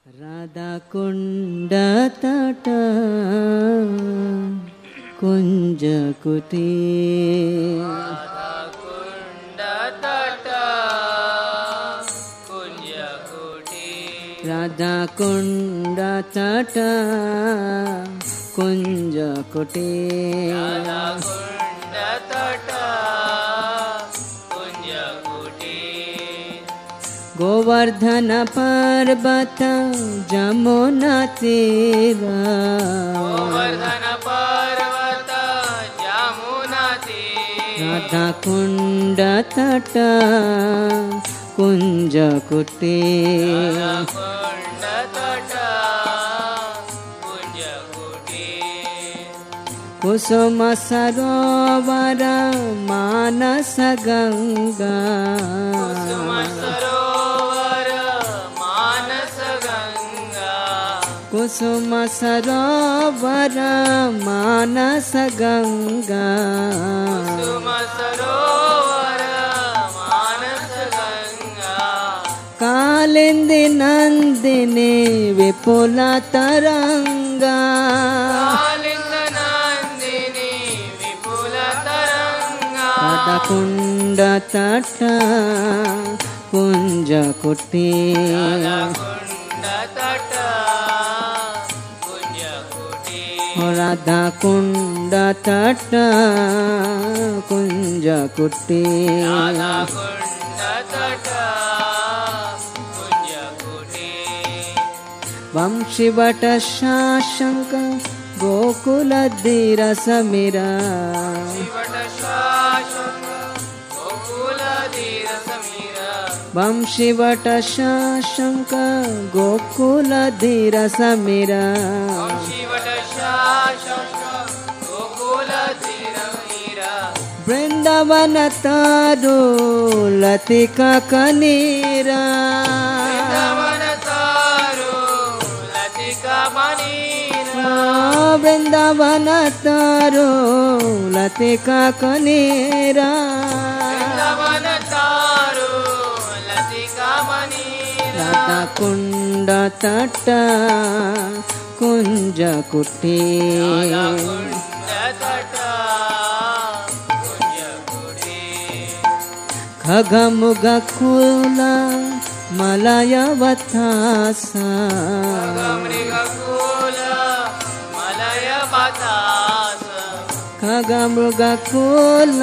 ರಾಧಾಕುಂಡ ತಟ ಕುಂಜ ಕುಟಿ ರಾಧಾಕುಂಡ ತಟ ಕುಂಜ ಕುಟಿ गोवर्धन पर्वत जमुना तीर गोवर्धन पर्वत जमुना तीर राधा कुंड तट कुंज कुटी कुसुम सरोवर मानस गंगा कुसुम सरोवर मानस गंगा कालिंदी नंदिनी विपुल तरंगा राधा कुंड तट कुंज कुटी राधा कुंड तट कुंज कुटी वंशीवट शाशंक गोकुल धीर समीरा वंशीवट शाशंक गोकुल धीर समीरा वृंदावन तारू लतिका कनीरा वृंदावन तारू लतिका कनीरा राधा कुंड तट कुंज कुटी खगमुग कुल मलयवतासा खगमृग कुल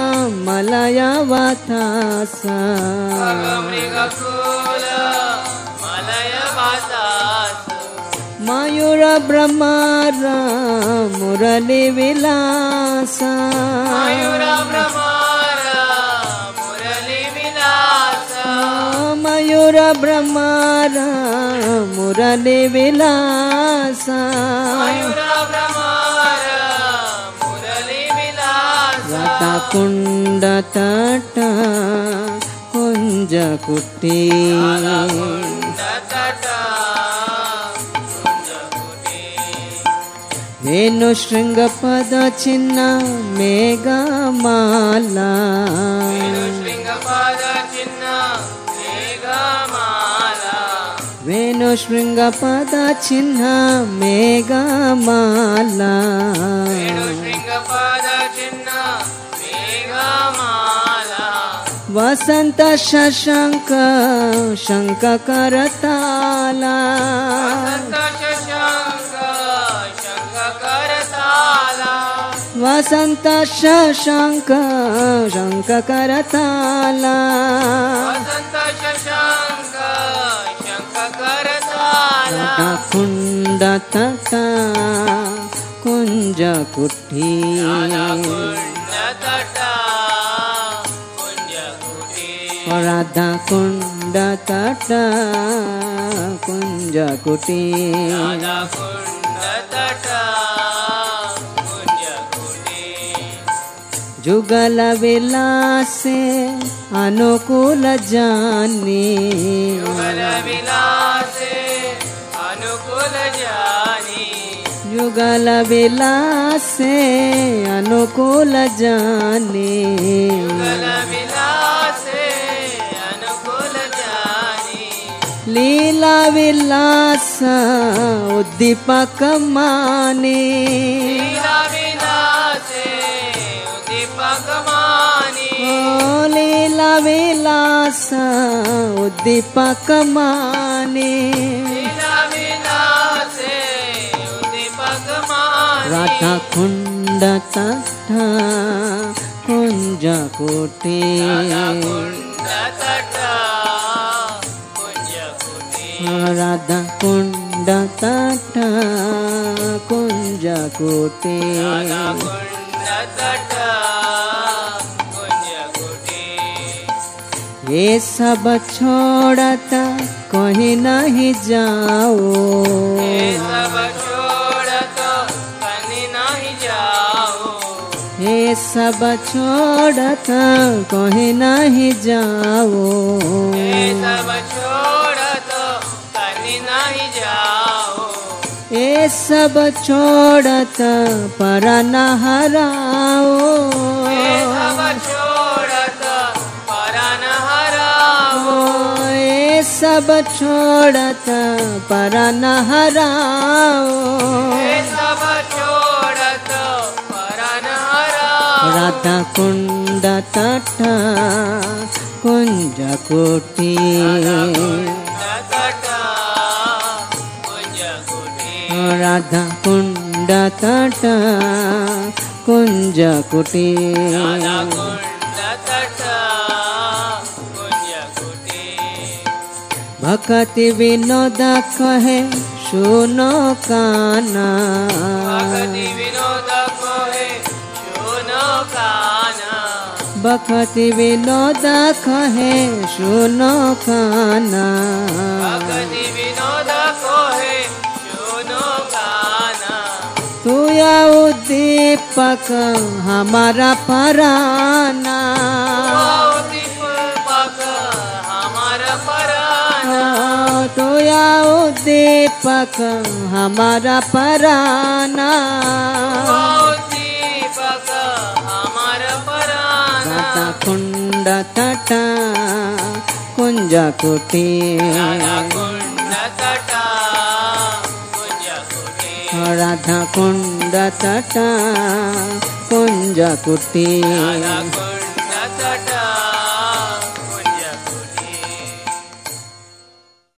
मलयवतासा मयूर ब्रह्मार मुरली विलासा मयूर ब्रह्मार मुरली विलासा राधा कुंड तट कुंज कुटी वेणु श्रृंग पद चिन्ह मेघमाला वेणु श्रृंग पद चिन्ह मेघमाला वसंत शशंक शंख करताला वसंत शशंक शंख करताला राधा कुंड तट कुंज कुटी राधा कुंड तट कुंज कुटी जुगल विलासे अनुकूल जानी जुगल विलासे अनुकूल जानी लीला विलास उद्दीपक माने लीला विलासे उद्दीपक माने ओ लीला विलास उद्दीपक माने लीला विलासे उद्दीपक माने राधा कुंड तट कुंज कुटी राधा कुंड तट कुंज कुटी ये सब छोड़त कहीं नहीं जाओ ये सब छोड़त कहीं नहीं जाओ ये सब छोड़त पर न हराओ ये सब छोड़त पर न हराओ राधा कुंड तट कुंज कुटी राधा कुंड तट कुंज कुटी भक्ति विनोद कहे सुनो काना भक्ति विनोद कहे सुनो काना तू या उद्दीपक हमारा पराना तो या उद्दीपक हमारा पराना राधा कुंड तट कुंज कुटी राधा कुंड तट कुंज कुटी